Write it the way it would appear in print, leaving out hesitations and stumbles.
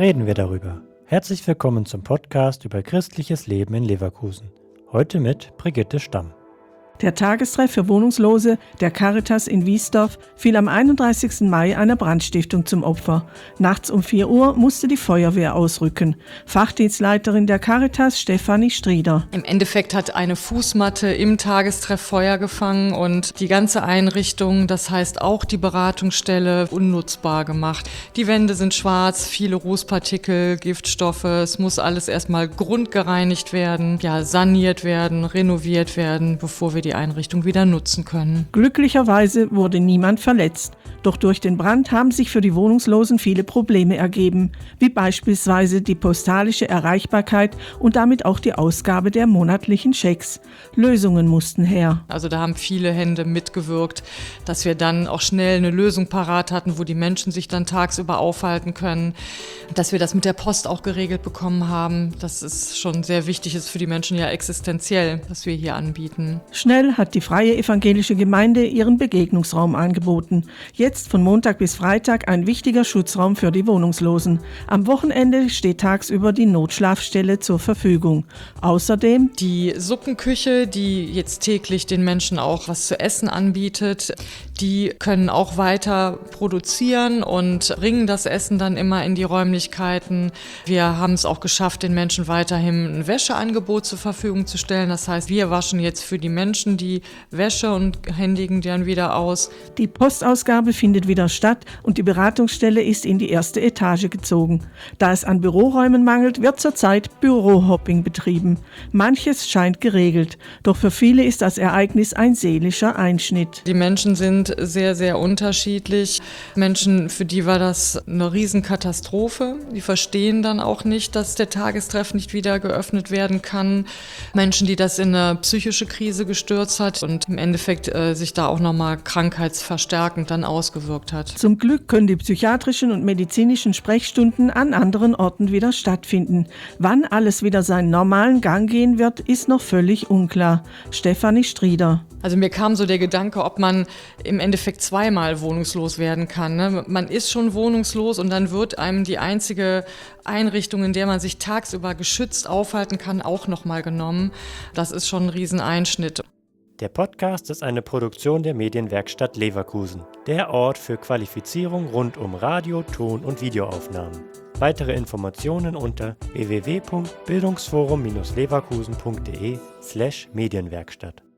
reden wir darüber. Herzlich willkommen zum Podcast über christliches Leben in Leverkusen. Heute mit Brigitte Stamm. Der Tagestreff für Wohnungslose der Caritas in Wiesdorf fiel am 31. Mai einer Brandstiftung zum Opfer. Nachts um 4 Uhr musste die Feuerwehr ausrücken. Fachdienstleiterin der Caritas, Stefanie Strieder. Im Endeffekt hat eine Fußmatte im Tagestreff Feuer gefangen und die ganze Einrichtung, das heißt auch die Beratungsstelle, unnutzbar gemacht. Die Wände sind schwarz, viele Rußpartikel, Giftstoffe. Es muss alles erstmal grundgereinigt werden, saniert werden, renoviert werden, bevor wir die Einrichtung wieder nutzen können. Glücklicherweise wurde niemand verletzt. Doch durch den Brand haben sich für die Wohnungslosen viele Probleme ergeben, wie beispielsweise die postalische Erreichbarkeit und damit auch die Ausgabe der monatlichen Schecks. Lösungen mussten her. Also da haben viele Hände mitgewirkt, dass wir dann auch schnell eine Lösung parat hatten, wo die Menschen sich dann tagsüber aufhalten können, dass wir das mit der Post auch geregelt bekommen haben. Das ist schon sehr wichtig, ist für die Menschen ja existenziell, was wir hier anbieten. Schnell hat die Freie Evangelische Gemeinde ihren Begegnungsraum angeboten. Jetzt von Montag bis Freitag ein wichtiger Schutzraum für die Wohnungslosen. Am Wochenende steht tagsüber die Notschlafstelle zur Verfügung. Außerdem die Suppenküche, die jetzt täglich den Menschen auch was zu essen anbietet, die können auch weiter produzieren und bringen das Essen dann immer in die Räumlichkeiten. Wir haben es auch geschafft, den Menschen weiterhin ein Wäscheangebot zur Verfügung zu stellen. Das heißt, wir waschen jetzt für die Menschen die Wäsche und händigen die dann wieder aus. Die Postausgabe findet wieder statt und die Beratungsstelle ist in die erste Etage gezogen. Da es an Büroräumen mangelt, wird zurzeit Bürohopping betrieben. Manches scheint geregelt, doch für viele ist das Ereignis ein seelischer Einschnitt. Die Menschen sind sehr, sehr unterschiedlich. Menschen, für die war das eine Riesenkatastrophe. Die verstehen dann auch nicht, dass der Tagestreff nicht wieder geöffnet werden kann. Menschen, die das in eine psychische Krise gestürzt hat und im Endeffekt sich da auch nochmal krankheitsverstärkend dann ausgewirkt hat. Zum Glück können die psychiatrischen und medizinischen Sprechstunden an anderen Orten wieder stattfinden. Wann alles wieder seinen normalen Gang gehen wird, ist noch völlig unklar. Stefanie Strieder. Also mir kam so der Gedanke, ob man im Endeffekt zweimal wohnungslos werden kann. Ne? Man ist schon wohnungslos und dann wird einem die einzige Einrichtung, in der man sich tagsüber geschützt aufhalten kann, auch nochmal genommen. Das ist schon ein Rieseneinschnitt. Der Podcast ist eine Produktion der Medienwerkstatt Leverkusen, der Ort für Qualifizierung rund um Radio-, Ton- und Videoaufnahmen. Weitere Informationen unter www.bildungsforum-leverkusen.de/Medienwerkstatt.